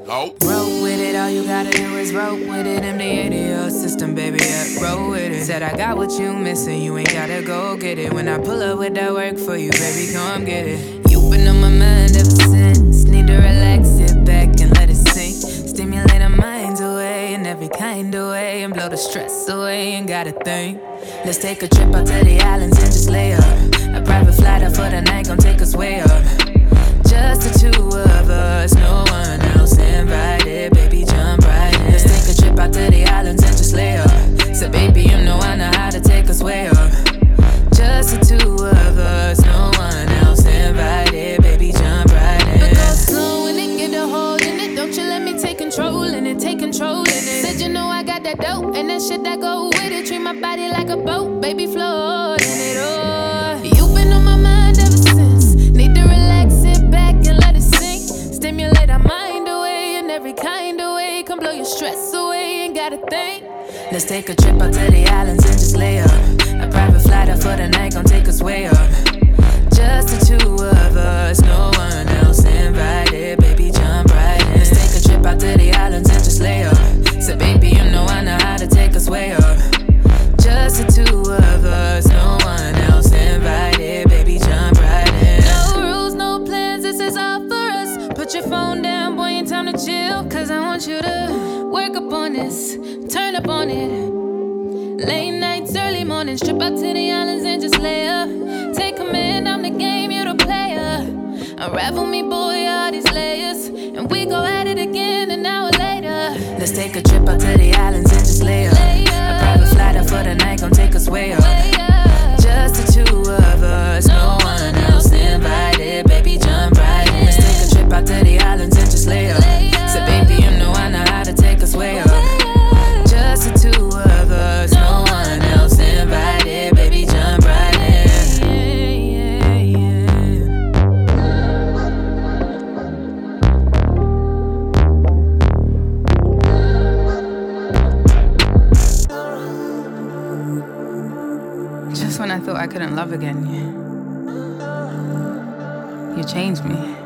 Oh. Roll with it, all you gotta do is roll with it. MD to your system, baby, yeah, roll with it. Said I got what you missing, you ain't gotta go get it. When I pull up with that work for you, baby, come get it. You been on my mind ever since. Need to relax, sit back and let it sink. Stimulate our minds away in every kind of way, and blow the stress away, ain't gotta think. Let's take a trip out to the islands and just lay up. A private flight out for the night, gon' take us way up. Just the two of us, no one else invited. Baby, jump right in. Let's take a trip out to the islands and just lay up. So baby, you know I know how to take us way up. Just the two of us, no one else invited. Baby, jump right in. But go slow and it get a hold in it. Don't you let me take control in it, take control in it. Said you know I got that dope and that shit that go with it. Treat my body like a boat, baby, float in it. Oh, you've been on my mind ever since. Need to relax, sit back and let it sink. Stimulate our mind away in every kind of way. Come blow your stress away, ain't gotta think. Let's take a trip out to the islands and just lay up. A private flight out for the night, gon' take us way up. Just the two of us, no one else invited. Baby, jump right in. Let's take a trip out to the islands and just lay up. So baby, you know I know how to take us way up. Just the two of us, no one else invited. Baby, jump right in. No rules, no plans, this is all for us. Put your phone down, boy, ain't time to chill. Cause I want you to work up on this, turn up on it. Late nights, early mornings, trip out to the islands and just lay up. Take command, I'm the game, you the player. Unravel me, boy, all these layers. And we go at it again an hour later. Let's take a trip out to the islands and just lay up. A private flight out for the night, gon' take us way up. Just the two of us, no one else invited. Baby, jump right in. Let's take a trip out to the islands and just lay up. So baby, you know I know how to take us way up. Just the two of us, no one else invited. Baby, jump right in. Just when I thought I couldn't love again, you changed me.